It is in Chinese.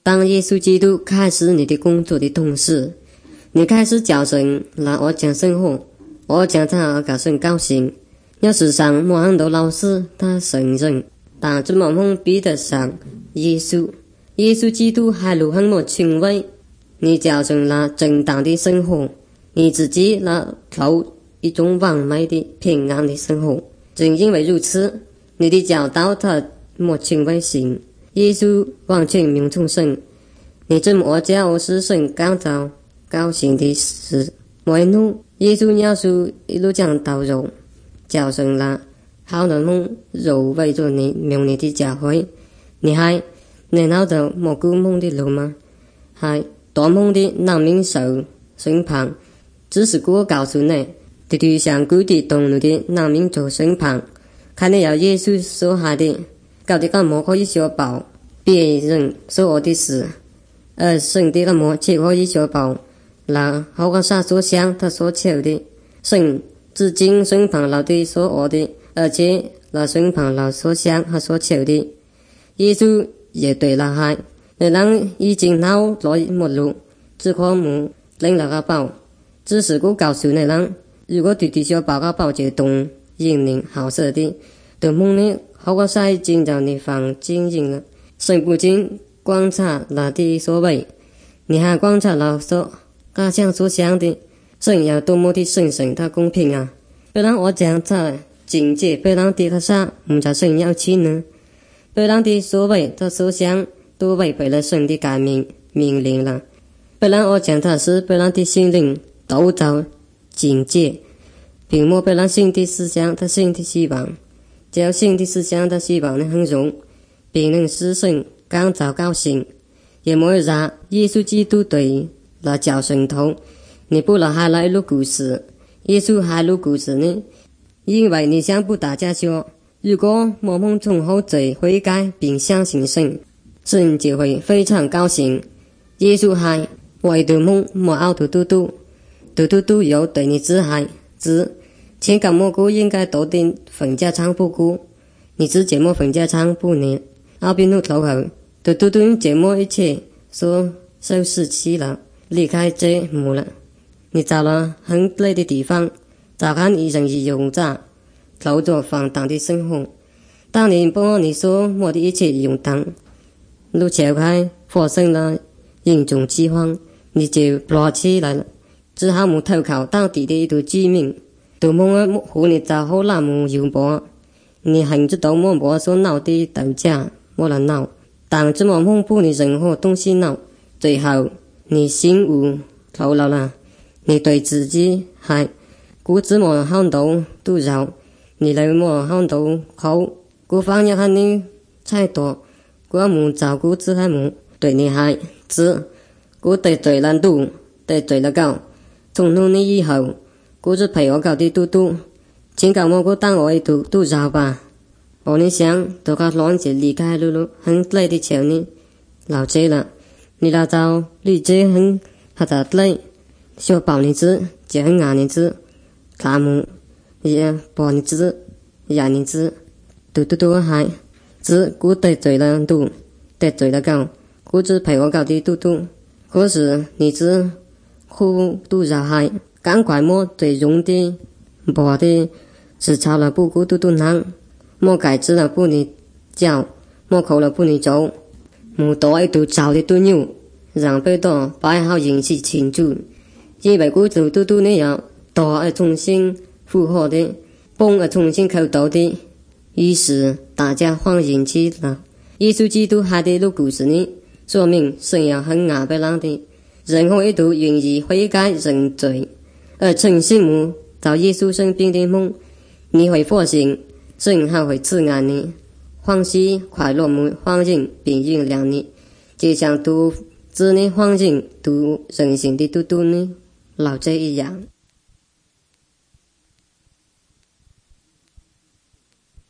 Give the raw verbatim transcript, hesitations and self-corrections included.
当耶稣基督开始你的工作的同时，你开始叫神来我讲生活，我讲他搞神高兴。要时常莫很多老师他承认，但怎么能比得上耶稣？耶稣基督还有很多权威，你叫神来正当的生活，你自己来求一种完美的平安的生活。正因为如此，你的教导他没权威性。耶稣完全名从神，你怎么叫我使神感到高兴的事？为奴耶稣要是一路讲道路，叫神啦，好能梦肉为着你明年的教会，你还能找到蘑菇梦的路吗？还多梦的难免受审判，只是我告诉你，的对象古的动怒的难免做审判，看你要耶稣所下的。搞的个魔可以修报别人所恶的事，而神的个魔却可以修报那好个啥所想他所求的。神至今审判了的所恶的，而且那审判了所想和所求的。耶稣也对了害，那人已经闹来没路，只可母领了个报。只是我告诉你人，如果对对修报个报就动引领好色的，就梦呢好个晒进到你房经营了。神不仅观察那的所谓，你还观察了所家乡所想的。神要多么的神圣他公平啊！不然我讲他境界，不然的个啥唔叫神要去呢？不然的所谓他所想都违背了神的改命命令了。不然我讲他是不然的心灵都造境界，并没不然新的思想他新的希望。只要新的思想他希望能很容，并能使神感到高兴，也没有让耶稣基督对那叫神头。你不能还来一路故事，耶稣还录故事呢，因为你想不大家说，如果我们从后罪悔改并相信神，神就会非常高兴。耶稣还为着梦莫凹嘟嘟嘟，嘟嘟嘟有对你自害之。情感蘑菇应该多点分家仓不菇，你只节目分家仓不呢？后边路头后，嘟嘟嘟节目一切说收拾起了，离开这幕了。你找了很累的地方，找看一人一用着，过着放荡的生活。当你把你所摸的一切用当，路敲开发生了严重饥荒，你就爬起来了，只好没投靠当地的一度居民。都梦和你找好那么有波，你很知道我我所闹的代价，我来闹，但这么梦不你任何东西闹，最后你醒悟透了啦，你对自己还估值么很多都绕，你来么很多好，估方要看你太多，估没照顾自还没对你还只估得罪了度，得罪了高，从那你以后。估是陪我搞的嘟嘟，请搞蘑菇当我一嘟嘟绕吧。我你想，都搞乱子离开路路，很累的瞧你，老这了，你老早你这很还在累，小宝你子，就很硬你子，卡木也包你子，压你子，嘟嘟嘟还，只估得罪了嘟，得罪了搞，估是陪我搞的嘟嘟，可是你子呼嘟绕还。赶快莫最容的薄的只抄了不孤嘟嘟难，莫改制了不你教，莫口了不你走，莫多一度找的嘟牛，让被多摆好引起庆祝，因为孤嘟嘟嘟那样多而重新复活的，崩而重新口道的，于是大家欢迎起了。耶稣基督还的录故事呢，说明神要很雅白朗的，任何一度愿意悔改认罪。而诚心母到耶稣生病的梦，你会发现神还会赐爱你，欢喜快乐母欢迎并原谅你，就像读子的欢迎读人性的嘟嘟呢，老这一样。